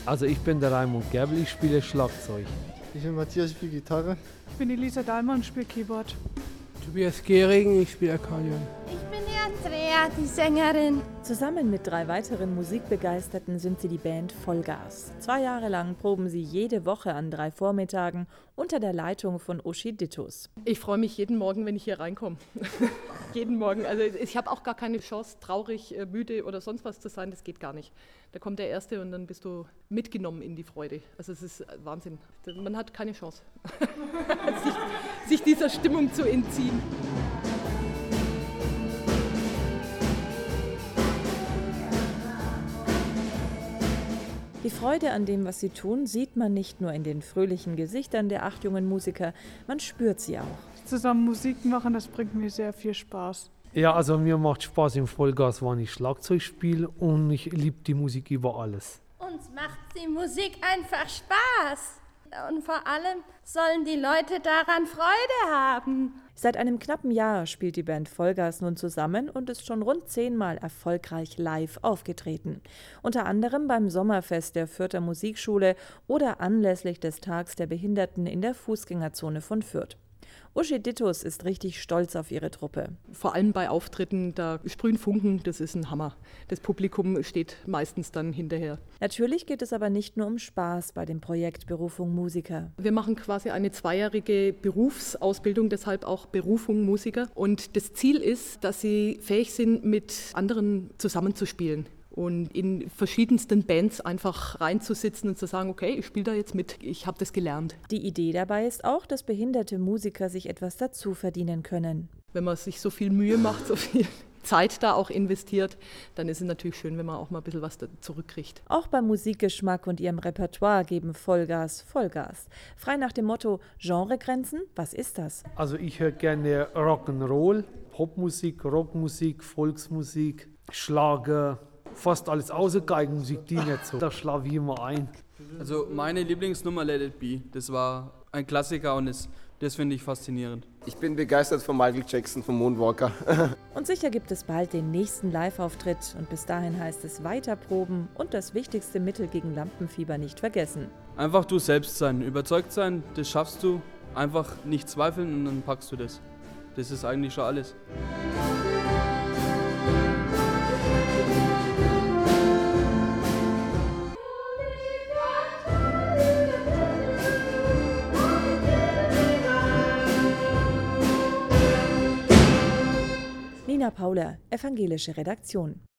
Also ich bin der Raimund Gerbel, ich spiele Schlagzeug. Ich bin Matthias, ich spiele Gitarre. Ich bin Elisa Dahlmann und spiele Keyboard. Tobias Gehring, ich spiele Akkordeon. Ich bin die Andrea, die Sängerin. Zusammen mit 3 weiteren Musikbegeisterten sind sie die Band Vollgas. 2 Jahre lang proben sie jede Woche an 3 Vormittagen unter der Leitung von Uschi Dittus. Ich freue mich jeden Morgen, wenn ich hier reinkomme. Jeden Morgen. Also ich habe auch gar keine Chance, traurig, müde oder sonst was zu sein. Das geht gar nicht. Da kommt der Erste und dann bist du mitgenommen in die Freude. Also es ist Wahnsinn. Man hat keine Chance, sich dieser Stimmung zu entziehen. Die Freude an dem, was sie tun, sieht man nicht nur in den fröhlichen Gesichtern der 8 jungen Musiker, man spürt sie auch. Zusammen Musik machen, das bringt mir sehr viel Spaß. Ja, also mir macht Spaß im Vollgas, wann ich Schlagzeug spiele und ich liebe die Musik über alles. Uns macht die Musik einfach Spaß. Und vor allem sollen die Leute daran Freude haben. Seit einem knappen Jahr spielt die Band Vollgas nun zusammen und ist schon rund 10-mal erfolgreich live aufgetreten. Unter anderem beim Sommerfest der Fürther Musikschule oder anlässlich des Tags der Behinderten in der Fußgängerzone von Fürth. Uschi Dittus ist richtig stolz auf ihre Truppe. Vor allem bei Auftritten, da sprühen Funken, das ist ein Hammer. Das Publikum steht meistens dann hinterher. Natürlich geht es aber nicht nur um Spaß bei dem Projekt Berufung Musiker. Wir machen quasi eine 2-jährige Berufsausbildung, deshalb auch Berufung Musiker. Und das Ziel ist, dass sie fähig sind, mit anderen zusammenzuspielen. Und in verschiedensten Bands einfach reinzusitzen und zu sagen, okay, ich spiele da jetzt mit, ich habe das gelernt. Die Idee dabei ist auch, dass behinderte Musiker sich etwas dazu verdienen können. Wenn man sich so viel Mühe macht, so viel Zeit da auch investiert, dann ist es natürlich schön, wenn man auch mal ein bisschen was zurückkriegt. Auch beim Musikgeschmack und ihrem Repertoire geben Vollgas Vollgas. Frei nach dem Motto Genregrenzen, was ist das? Also ich höre gerne Rock'n'Roll, Popmusik, Rockmusik, Volksmusik, Schlager, fast alles außer Geigenmusik, die nicht so. Da schlafe ich immer ein. Also meine Lieblingsnummer Let It Be, das war ein Klassiker und das finde ich faszinierend. Ich bin begeistert von Michael Jackson, vom Moonwalker. Und sicher gibt es bald den nächsten Live-Auftritt und bis dahin heißt es weiter proben und das wichtigste Mittel gegen Lampenfieber nicht vergessen. Einfach du selbst sein, überzeugt sein, das schaffst du. Einfach nicht zweifeln und dann packst du das. Das ist eigentlich schon alles. Nina Pauler, evangelische Redaktion.